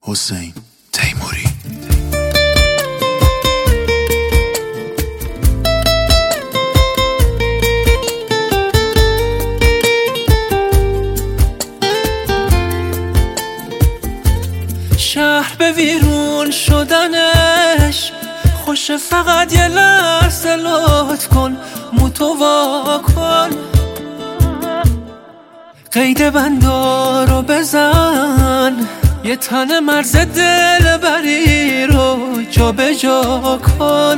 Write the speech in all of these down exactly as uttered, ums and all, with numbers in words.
حسین تیموری. شهر به ویرون شدنش خوشه، فقط یه لحظه لطف کن، متوا کن، قید بندار رو بزن، یه تن مرز دل بری رو جا به جا کن.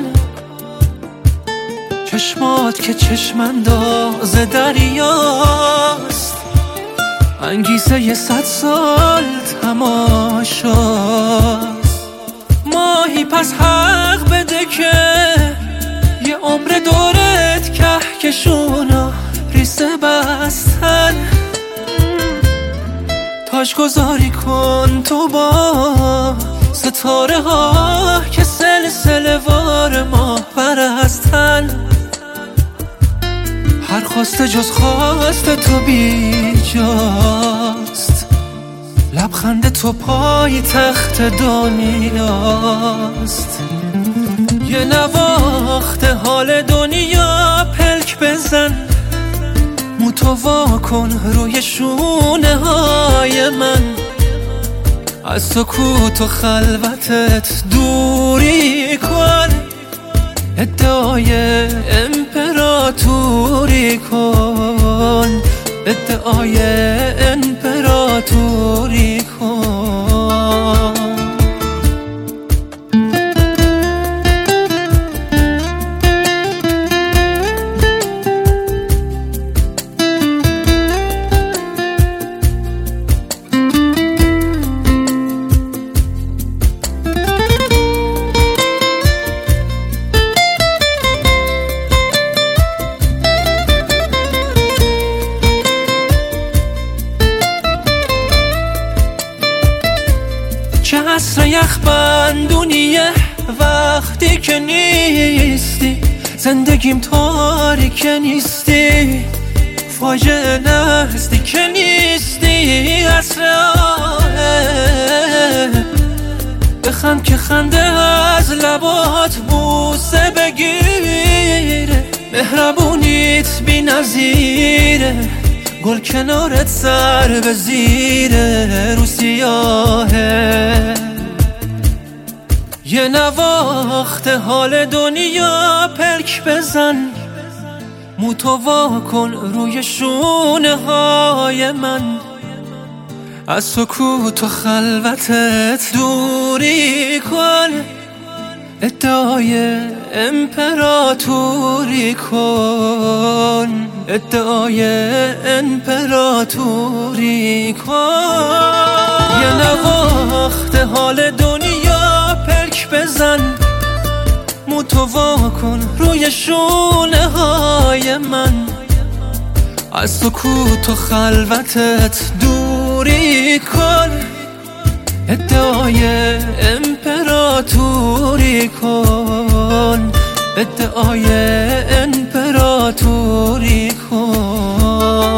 چشمات که چشم انداز دریاست، انگیزه یه صد سال تماشاست. ماهی پس حق بده که یه عمر دورت کهکشونا ریسه بستن. تاج گذاری کن تو با ستاره ها که سلسله وار ماه پرستن. هر خواسته جز خواست تو بیجاست، لبخند تو پای تخت دنیاست. یه نواخت حال دنیا پلک بزن، متوا کن روی شونه های من. از سکوت و خلوتت دوری کن، ادعای امپراتوری کن، ادعای امپراتوری کن. چه عصر یخ بندونیه وقتی که نیستی، زندگیم تاریک نیستی، فاجعه نزدیک نیستی. عصر آهه بخند که خنده از لبات بوسه بگیره، مهربونیت بی نظیره، گل کنارت سر به زیره رو سیاهه. یه نواخت حال دنیا پلک بزن، متوا کن روی شونه های من. از سکوت و خلوتت دوری کن، ادعای امپراتوری کن، ادعای امپراتوری کن. یه نواخت حال دنیا پلک بزن، متوا کن روی شونه های من. از سکوت و خلوتت دوری کن، ادعای امپراتوری کن، ادعای امپراتوری کن.